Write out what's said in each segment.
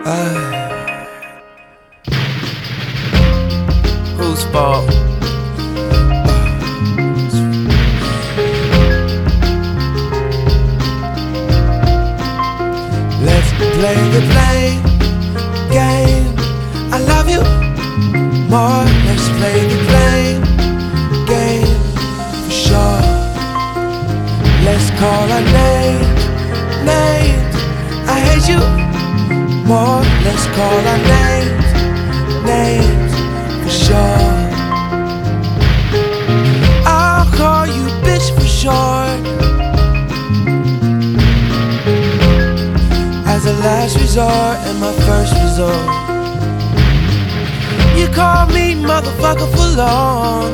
Whose fault? Let's play the blame game. I love you more. Let's play the blame game for sure. Let's call our names. I hate you more. Let's call our names for sure. I'll call you bitch for short, as a last resort and my first resort. You call me motherfucker for long.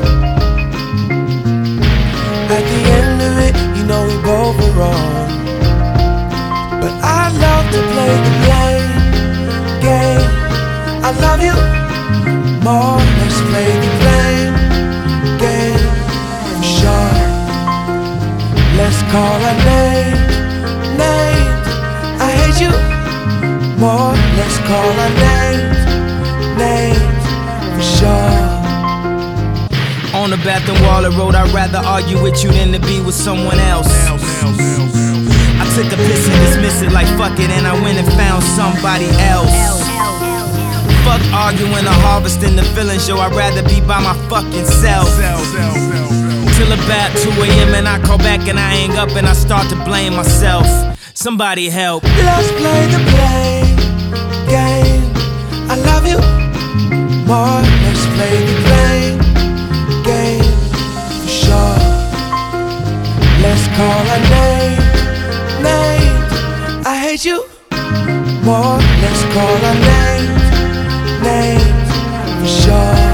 At the end of it, you know we both were wrong. But I love to play the blame game. I love you more. Let's play the blame game for sure. Let's call our names. I hate you more. Let's call our names for sure. On the bathroom wall of road, I'd rather argue with you than to be with someone else. I took a piss and dismissed it like fuck it, and I went and found somebody else. Fuck arguing or harvesting the feelings, yo, I'd rather be by my fucking self. Till about 2 AM and I call back and I hang up and I start to blame myself. Somebody help. Let's play the blame game. I love you more. Let's play the blame game for sure. Let's call our names. I hate you more. Let's call our names for sure.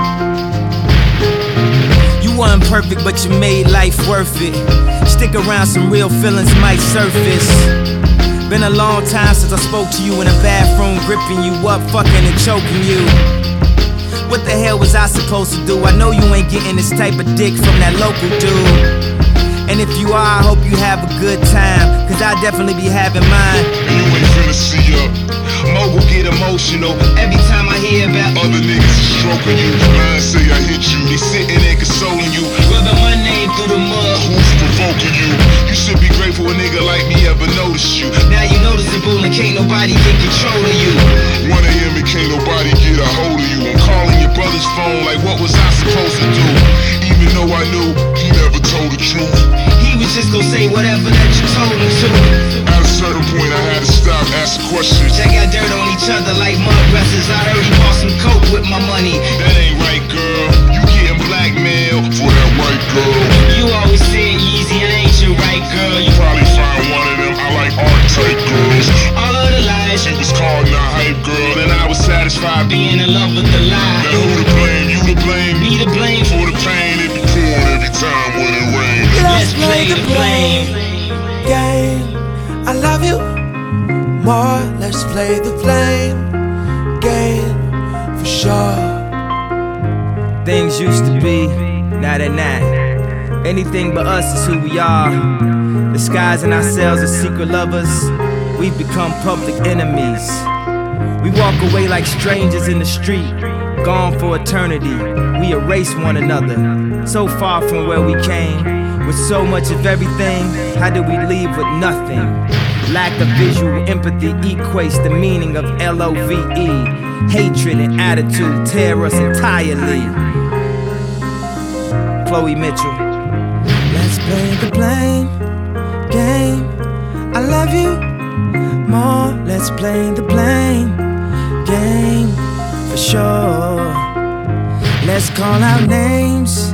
You weren't perfect, but you made life worth it. Stick around, some real feelings might surface. Been a long time since I spoke to you in a bathroom, gripping you up, fucking and choking you. What the hell was I supposed to do? I know you ain't getting this type of dick from that local dude. And if you are, I hope you have a good time, cause I definitely be having mine. And you ain't finna see up. Mogul get emotional every time I hear about other niggas stroking you. Mine say I hit you, they sitting there consoling you, rubbing my name through the mud. Who's provoking you? You should be grateful a nigga like me ever noticed you. Now you noticeable and can't nobody get control of you. 1 AM and can't nobody get a hold of you. I'm calling your brother's phone like what was I supposed to do? Even though I knew he never told the truth. He was just gonna say whatever that you told him to. At a certain point I had to stop asking questions. They got dirt on each other like mud wrestlers. I heard he bought some coke with my money. That ain't right, girl. You getting blackmailed for that white girl. You always said Yeezy, I ain't your right girl. You probably find one of them. I like art-type girls. All of the lies she was called not hype girl, and I was satisfied being in love with the lie. Now who to blame? You to blame? Me to blame for the pain it be pouring every time when it rains. Let's play the blame game. I love you more. Let's play the blame game for sure. Things used to be, now they're not. Anything but us is who we are. Disguising ourselves as secret lovers, we've become public enemies. We walk away like strangers in the street, gone for eternity. We erase one another, so far from where we came. With so much of everything, how do we leave with nothing? Lack of visual empathy equates the meaning of LOVE. Hatred and attitude tear us entirely. Chloe Mitchell. Let's play the blame game. I love you more. Let's play the blame game for sure. Let's call out names.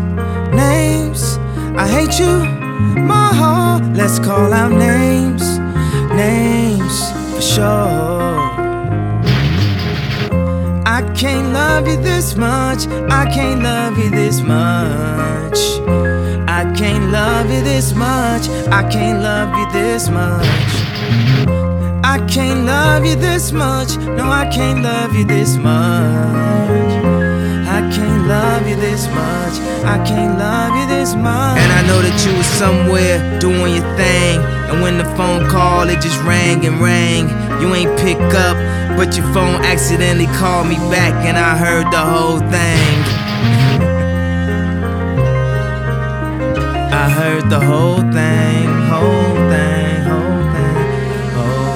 I hate you more. Let's call out names for sure. I can't love you this much. I can't love you this much. I can't love you this much. I can't love you this much. I can't love you this much. No, I can't love you this much. I can't love you this much. I can't love you this much. And I know that you was somewhere doing your thing. And when the phone call, it just rang and rang. You ain't pick up, but your phone accidentally called me back, and I heard the whole thing. I heard the whole thing, whole thing, whole thing, whole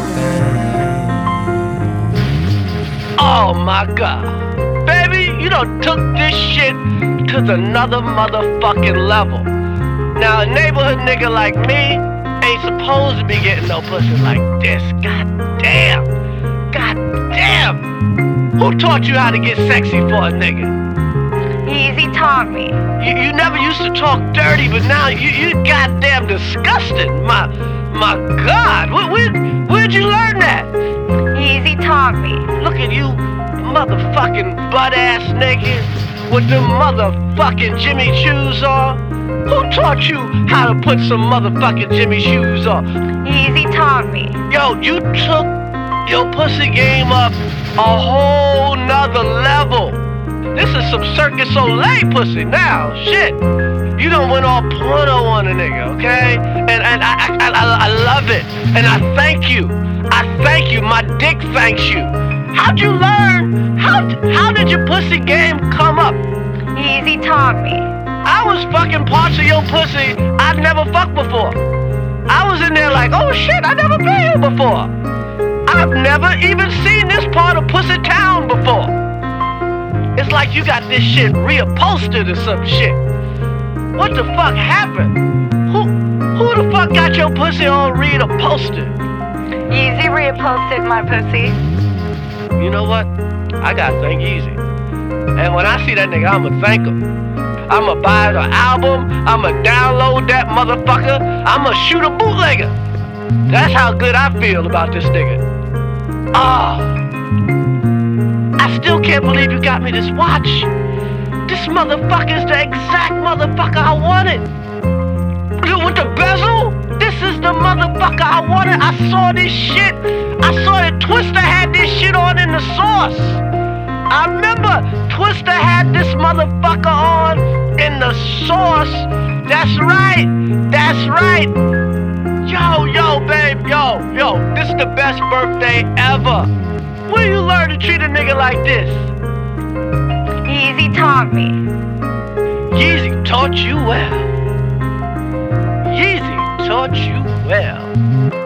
thing. Oh my God. Baby, you done took this shit to another motherfucking level. Now a neighborhood nigga like me ain't supposed to be getting no pussy like this. God damn. God damn. Who taught you how to get sexy for a nigga? Easy taught me. You never used to talk dirty, but now you goddamn disgusting. My God. Where'd you learn that? Easy taught me. Look at you, motherfucking butt-ass nigga with them motherfucking Jimmy shoes on. Who taught you how to put some motherfucking Jimmy shoes on? Easy taught me. Yo, you took your pussy game up a whole nother level. This is some Circus Soleil pussy now. Shit. You done went all porno on a nigga, okay? And I love it. And I thank you. I thank you. My dick thanks you. How'd you learn? How did your pussy game come up? Easy taught me. I was fucking parts of your pussy I'd never fucked before. I was in there like, oh shit, I never been here before. I've never even seen this part of Pussy Town before. It's like you got this shit reupholstered or some shit. What the fuck happened? Who the fuck got your pussy all reupholstered? Easy reupholstered my pussy. You know what? I gotta thank Easy. And when I see that nigga, I'ma thank him. I'ma buy the album, I'ma download that motherfucker, I'ma shoot a bootlegger. That's how good I feel about this nigga. I still can't believe you got me this watch. This motherfucker's the exact motherfucker I wanted. With the bezel, this is the motherfucker I wanted. I saw this shit. I saw that Twista had this shit on in the Source. I remember Twista had this motherfucker on in the Source. That's right. That's right. Yo, babe, yo, this is the best birthday ever. Where you learn to treat a nigga like this? Easy taught me. Yeezy taught you well. Yeezy taught you well.